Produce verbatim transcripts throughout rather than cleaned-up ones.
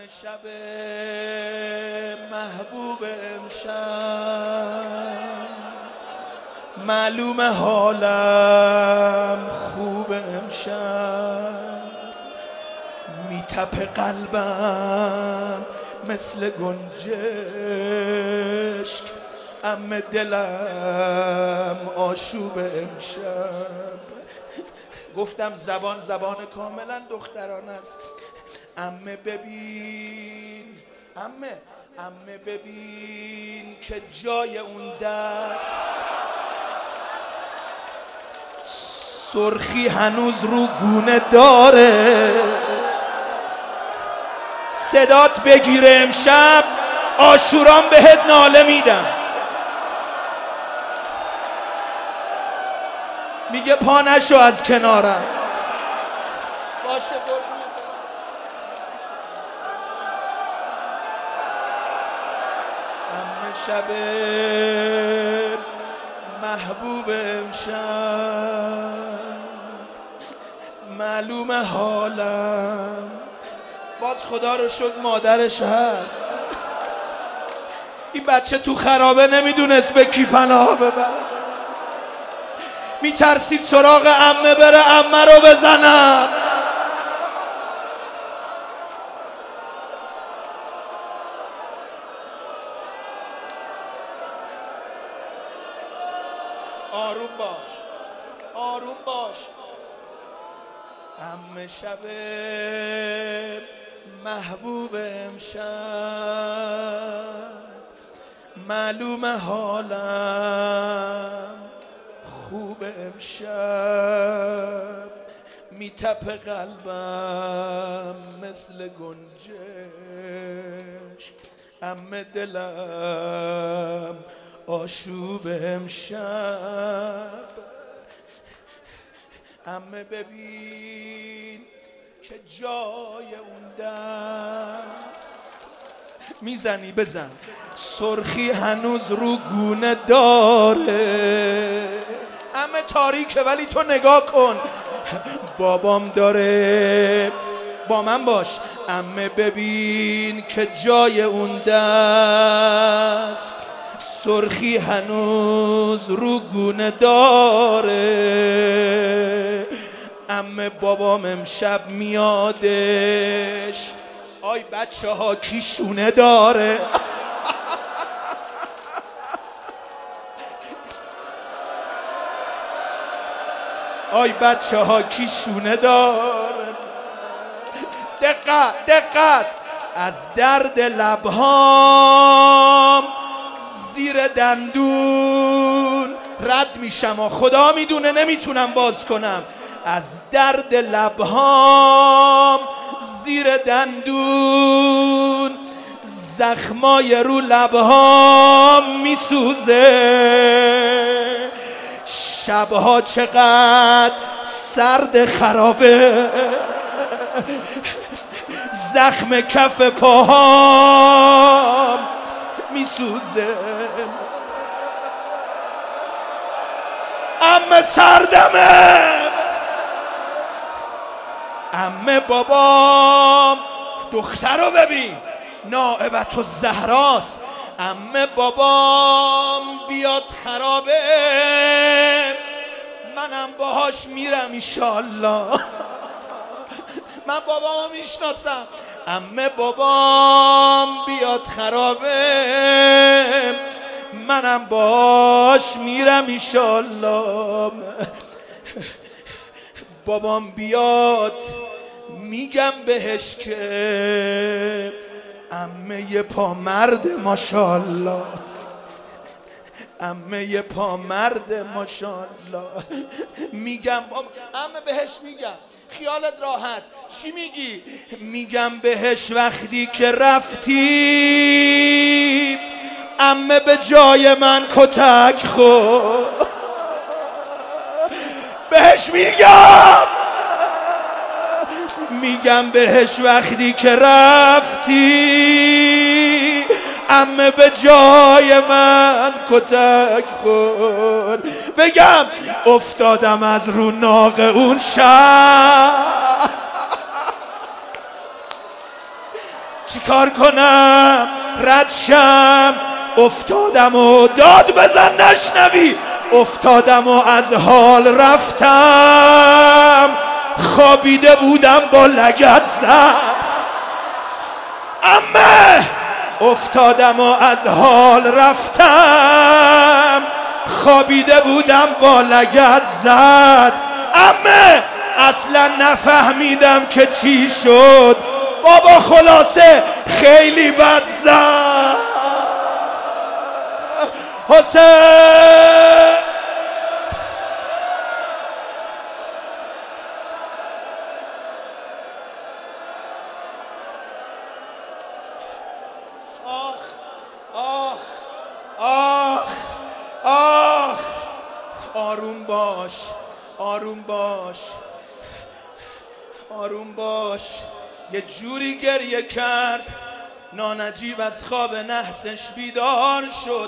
شب محبوب امشب معلوم حالم خوب امشب میتپه قلبم مثل گنجشک ام دلم آشوب امشب. گفتم زبان زبان کاملا دخترانه است. عمه ببین عمه عمه ببین که جای اون دست سرخی هنوز رو گونه داره. صدات بگیره امشب عاشوران بهت ناله میدم. میگه پا نشو از کنارم. باشه عمه شب محبوب امشب معلوم حالم. باز خدا رو شکر مادرش هست. این بچه تو خرابه نمیدونست به کی پناه ببره. میترسید سراغ عمه بره عمه رو بزنم. آروم باش آروم باش. عمه شب محبوب امشب معلوم حالم خوب امشب میتپه قلبم مثل گنجش عمه دلم آشوب امشب. عمه ببین که جای اون دست میزنی بزن سرخی هنوز رو گونه داره. عمه تاریکه ولی تو نگاه کن. بابام داره با من باش. عمه ببین که جای اون دست سرخی هنوز رو گونه داره. عمه بابام امشب میادش. آی بچه ها کی شونه داره؟ آی بچه ها کی شونه داره؟ دقت دقت. از درد لبهام زیر دندون رد میشم و خدا میدونه نمیتونم باز کنم. از درد لبهام زیر دندون زخمای رو لبهام میسوزه. شبها چقدر سرد خرابه زخم کف پاهام میسوزه. عمه سردمه. عمه بابام دختر رو ببین نائبت الزهراست. عمه بابام بیاد خرابه منم باهاش میرم ایشالله. من بابامو میشناسم. عمه بابام بیاد خرابه منم باش میرم ایشالله. بابام بیاد میگم بهش که عمه یه پا مرد ماشالله. عمه یه پا مرد ماشالله. میگم عمه بهش میگم خیالت راحت. چی میگی؟ میگم بهش وقتی که رفتی عمه به جای من کتک خورد. بهش میگم میگم بهش وقتی که رفتی عمه به جای من کتک خورد. بگم افتادم از رو ناق اون شب چیکار کنم رد شم؟ افتادم و داد بزن نشنوی. افتادم و از حال رفتم، خوابیده بودم با لگد زد. امه افتادم و از حال رفتم، خوابیده بودم با لگد زد. امه اصلا نفهمیدم که چی شد، بابا خلاصه خیلی بد زد. حسین آخ آخ آخ آخ آروم باش آروم باش آروم باش. یه جوری گریه کرد نانجیب از خواب نحسش بیدار شد.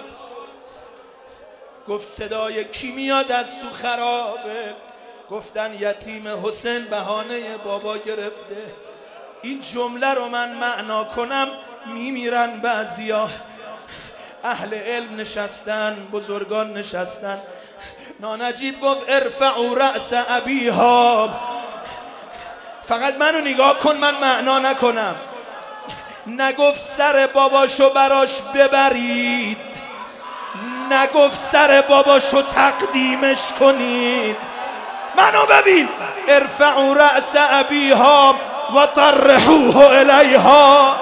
گفت صدای کی میاد از تو خرابه؟ گفتن یتیم حسین بهانه بابا گرفته. این جمله رو من معنا کنم میمیرن بعضیا. اهل علم نشستن، بزرگان نشستن. نانجیب گفت ارفعوا رأس ابیها. فقط منو نگاه کن، من معنا نکنم. نگفت سر باباشو براش ببرید، نگفت سر باباشو تقدیمش کنید. منو ببین. ارفعوا رأس ابیها و طرحوه الیها.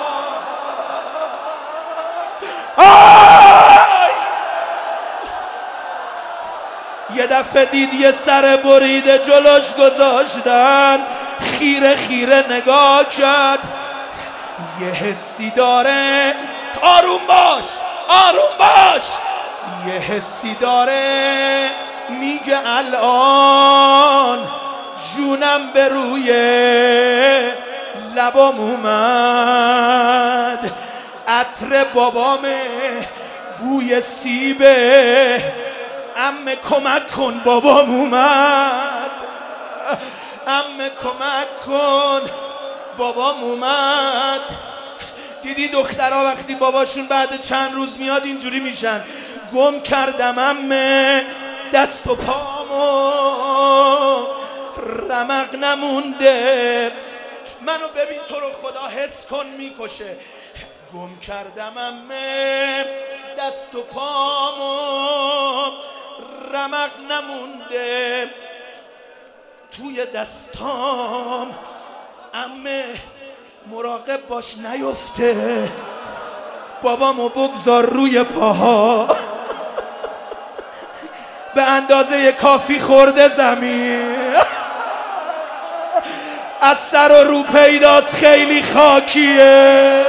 یه دفعه دید یه سر بریده جلوش گذاشتن، خیره خیره نگاه کرد. یه حسی داره، آروم باش آروم باش. یه حسی داره میگه الان جونم به روی لبام اومد. عطر بابامه، بوی سیبه. عمه کمک کن بابام اومد. عمه کمک کن بابام اومد. دیدی دخترها وقتی باباشون بعد چند روز میاد اینجوری میشن. گم کردم عمه دست و پامو، رمق نمونده. منو ببین تو رو خدا حس کن میکشه. گم کردم عمه دست و پامو، رمق نمونده توی دستام. عمه مراقب باش نیفته، بابامو بگذار روی پاها. به اندازه کافی خورده زمین، از سر و رو پیداست خیلی خاکیه.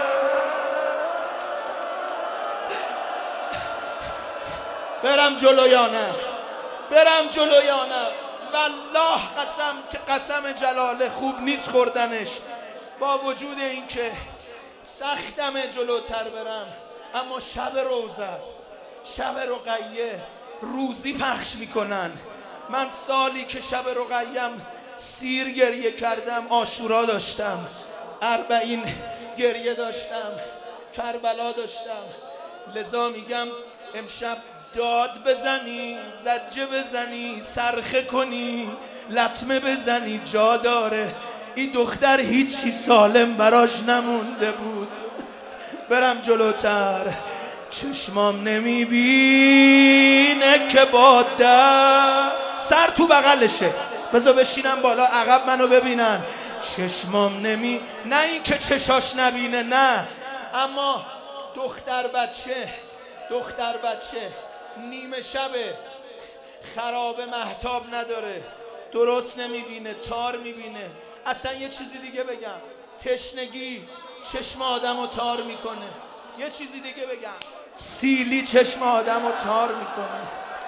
برم جلو یا نه؟ برم جلو یا نه؟ والله قسم که قسم جلاله خوب نیست خوردنش. با وجود اینکه سختمه جلوتر برم، اما شب روزه است، شب رقیه، روزی پخش میکنن. من سالی که شب رقیم سیر گریه کردم، عاشورا داشتم، اربعین گریه داشتم، کربلا داشتم. لذا میگم امشب داد بزنی، زجه بزنی، صرخه کنی، لطمه بزنی، جا داره. این دختر هیچی سالم براش نمونده بود. برم جلوتر، چشمام نمیبینه که با در سر تو بغلشه. بذار بشینم بالا عقب منو ببینن. چشمام نمی نه این که چشاش نبینه، نه، اما دختر بچه دختر بچه نیمه شبه، خراب مهتاب نداره، درست نمیبینه، تار میبینه. اصلا یه چیزی دیگه بگم، تشنگی چشم آدم رو تار میکنه. یه چیزی دیگه بگم، سیلی چشم آدم رو تار میکنه.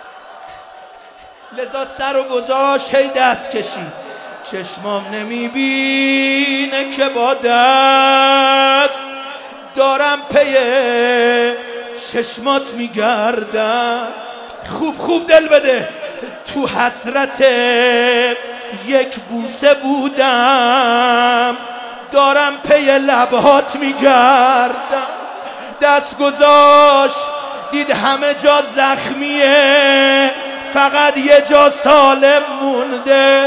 لذا سر و گذاشت هی دست کشید. چشمام نمیبینه که با دست دارم پی چشمات میگردم. خوب خوب دل بده. تو حسرت یک بوسه بودم، دارم پی لبهات میگردم. دست گذاشت دید همه جا زخمیه، فقط یه جا سالم مونده.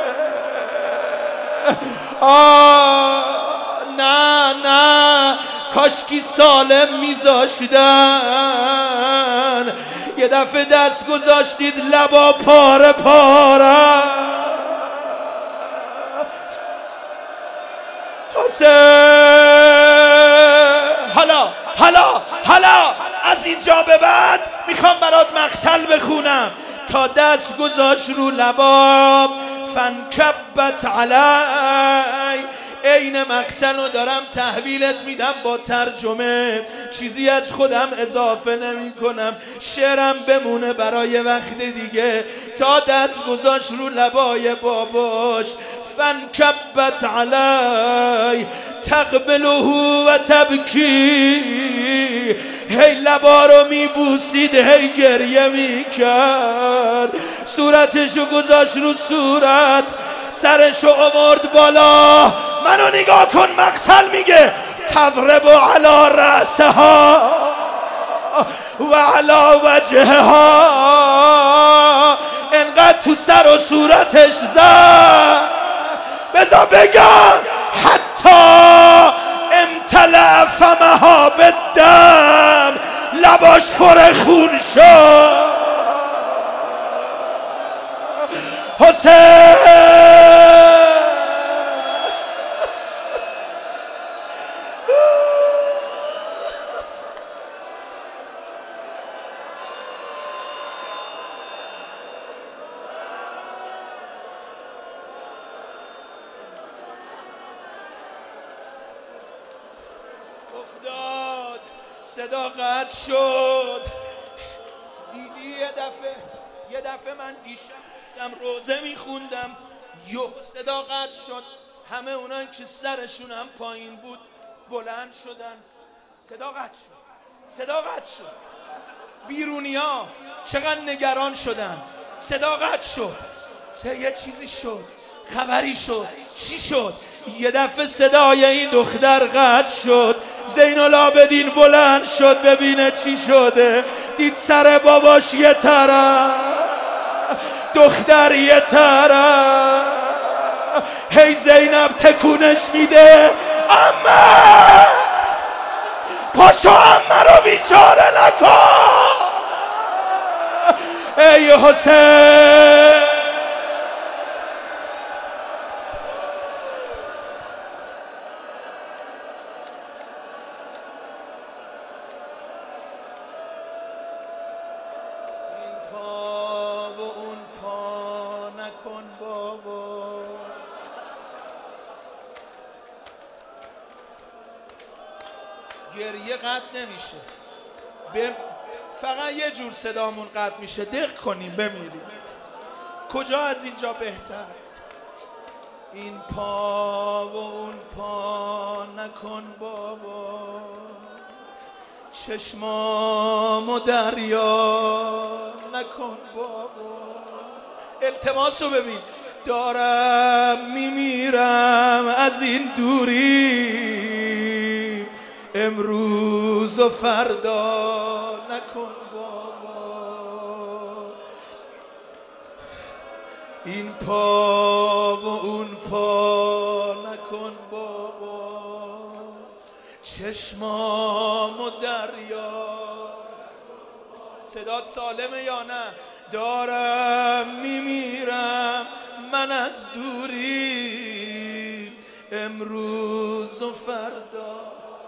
آه نه نه کاشکی سالم میذاشتن. یه دفعه دست گذاشتید لبا پاره پاره. حسین حالا حالا حالا از اینجا به بعد میخوام برات مقتل بخونم. تا دست گذاشت رو لباب فانکبت علی. عین مقتل رو دارم تحویلت میدم با ترجمه، چیزی از خودم اضافه نمی کنم، شعرم بمونه برای وقت دیگه. تا دست گذاشت رو لبای باباش فانکبت علی تقبله و تبکی. هی لبا رو میبوسید هی گریه میکرد. صورتشو گذاشت رو صورت، سرشو آورد بالا. منو نگاه کن، مقتل میگه تضرب علی رأسها و علی وجهها. انقدر تو سر و صورتش زد، بذار بگم حتی امتلأ فمها بالدم، لباش پر خون شد. حسین افتاد، صدا قطع شد. دیدی یه دفعه یه دفعه من دیشب داشتم روزه میخوندم، یه صدا قطع شد. همه اونان که سرشون هم پایین بود بلند شدن. صدا قطع شد، صدا قطع شد. بیرونیا چقدر نگران شدن. صدا قطع شد، یه چیزی شد، خبری شد. چی شد؟ یه دفعه صدای این دختر قطع شد. زین العابدین بلند شد ببینه چی شده. دید سر باباش یه طرف، دختر یه طرف. هی زینب تکونش میده امه پاشو امه رو بیچاره نکن. ای حسین گریه قطع نمیشه، بم... فقط یه جور صدامون قطع میشه. دق کنیم بمیریم. کجا از اینجا بهتر؟ این پا و اون پا نکن بابا، چشمامو دریا نکن بابا. التماسو ببین، دارم میمیرم از این دوری، امروز و فردا نکن بابا. این پا و اون پا نکن بابا، چشمامو دریا. صدات سالمه یا نه؟ دارم میمیرم من از دوری، امروز و فردا.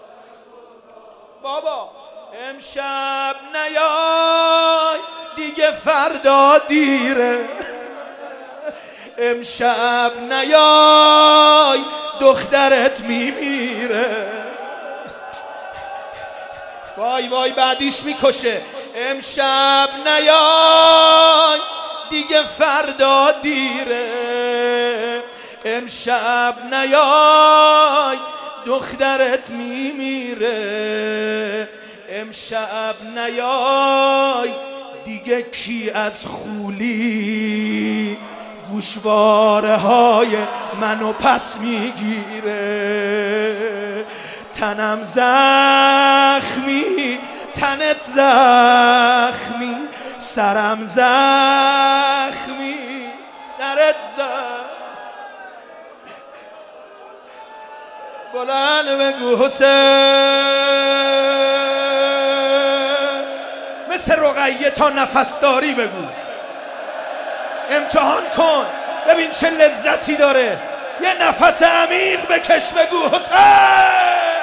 بابا امشب نیای دیگه فردا دیره، امشب نیای دخترت میمیره. وای وای بعدیش میکشه. امشب نیای دیگه فردا دیره، امشب نیای دخترت میمیره، امشب نیای دیگه کی از خولی گوشواره های منو پس میگیره. تنم زخمی تنت زخمی، سرم زخمی سرت زخمی. بلند بگو حسین، مثل رقیه تا نفس داری بگو. امتحان کن ببین چه لذتی داره. یه نفس عمیق بکش بگو حسین.